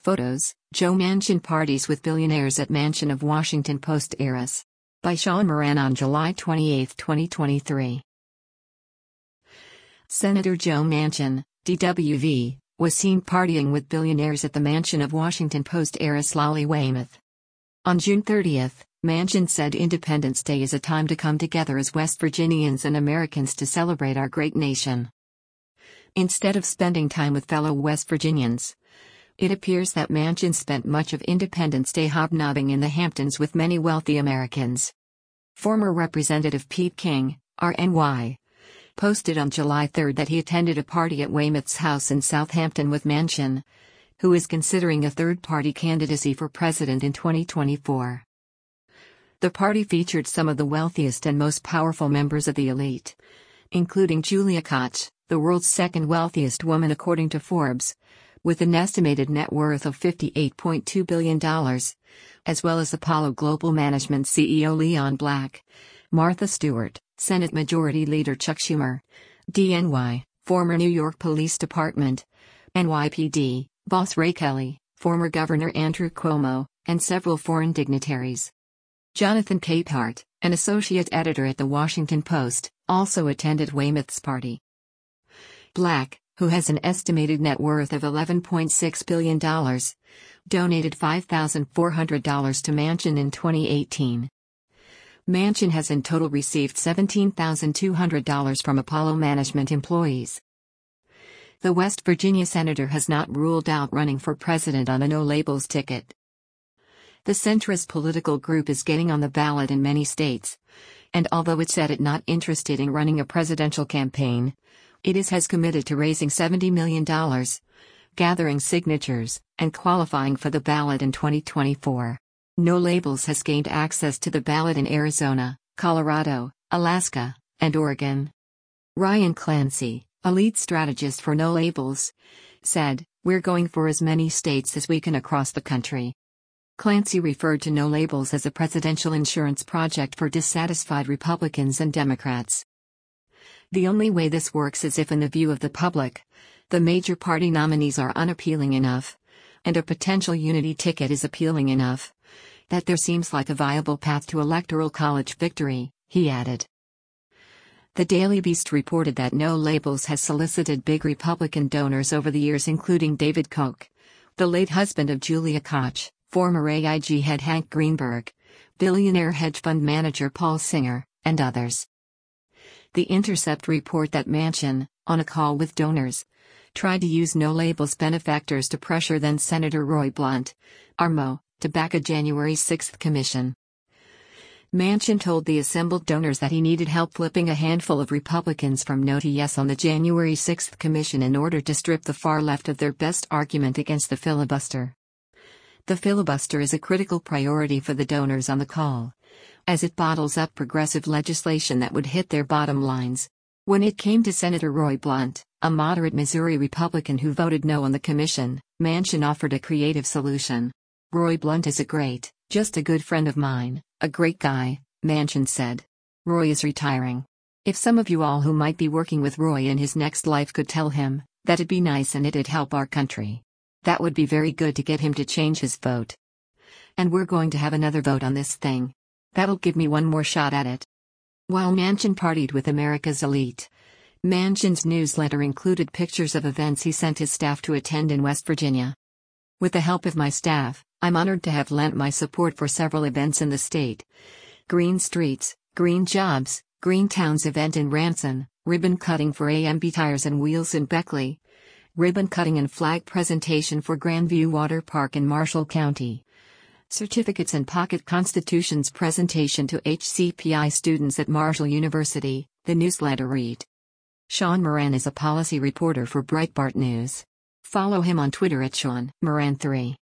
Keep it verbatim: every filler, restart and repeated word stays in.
Photos: Joe Manchin parties with billionaires at mansion of Washington Post heiress. By Sean Moran on July twenty-eighth, twenty twenty-three. Senator Joe Manchin, D W V, was seen partying with billionaires at the mansion of Washington Post heiress Lolly Weymouth. On June thirtieth, Manchin said Independence Day is a time to come together as West Virginians and Americans to celebrate our great nation. Instead of spending time with fellow West Virginians, it appears that Manchin spent much of Independence Day hobnobbing in the Hamptons with many wealthy Americans. Former Representative Pete King, R N Y, posted on July third that he attended a party at Weymouth's house in Southampton with Manchin, who is considering a third-party candidacy for president in twenty twenty-four. The party featured some of the wealthiest and most powerful members of the elite, including Julia Koch, the world's second wealthiest woman according to Forbes, with an estimated net worth of fifty-eight point two billion dollars, as well as Apollo Global Management C E O Leon Black, Martha Stewart, Senate Majority Leader Chuck Schumer, D N Y, former New York Police Department, N Y P D, boss Ray Kelly, former Governor Andrew Cuomo, and several foreign dignitaries. Jonathan Capehart, an associate editor at The Washington Post, also attended Weymouth's party. Black, who has an estimated net worth of eleven point six billion dollars, donated five thousand four hundred dollars to Manchin in twenty eighteen. Manchin has in total received seventeen thousand two hundred dollars from Apollo Management employees. The West Virginia senator has not ruled out running for president on a no-labels ticket. The centrist political group is getting on the ballot in many states, and although it said it not interested in running a presidential campaign, it is has committed to raising seventy million dollars, gathering signatures, and qualifying for the ballot in twenty twenty-four. No Labels has gained access to the ballot in Arizona, Colorado, Alaska, and Oregon. Ryan Clancy, a lead strategist for No Labels, said, "We're going for as many states as we can across the country." Clancy referred to No Labels as a presidential insurance project for dissatisfied Republicans and Democrats. The only way this works is if, in the view of the public, the major party nominees are unappealing enough, and a potential unity ticket is appealing enough, that there seems like a viable path to electoral college victory, he added. The Daily Beast reported that No Labels has solicited big Republican donors over the years, including David Koch, the late husband of Julia Koch, former A I G head Hank Greenberg, billionaire hedge fund manager Paul Singer, and others. The Intercept report that Manchin, on a call with donors, tried to use No Labels benefactors to pressure then-Senator Roy Blunt, R M O, to back a January sixth commission. Manchin told the assembled donors that he needed help flipping a handful of Republicans from no to yes on the January sixth commission in order to strip the far left of their best argument against the filibuster. The filibuster is a critical priority for the donors on the call, as it bottles up progressive legislation that would hit their bottom lines. When it came to Senator Roy Blunt, a moderate Missouri Republican who voted no on the commission, Manchin offered a creative solution. "Roy Blunt is a great, just a good friend of mine, a great guy," Manchin said. "Roy is retiring. If some of you all who might be working with Roy in his next life could tell him, that'd be nice and it'd help our country. That would be very good to get him to change his vote. And we're going to have another vote on this thing. That'll give me one more shot at it." While Manchin partied with America's elite, Manchin's newsletter included pictures of events he sent his staff to attend in West Virginia. "With the help of my staff, I'm honored to have lent my support for several events in the state. Green Streets, Green Jobs, Green Towns event in Ranson, ribbon cutting for A M B Tires and Wheels in Beckley, ribbon cutting and flag presentation for Grandview Water Park in Marshall County, certificates and pocket constitutions presentation to H C P I students at Marshall University," the newsletter read. Sean Moran is a policy reporter for Breitbart News. Follow him on Twitter at Sean Moran three.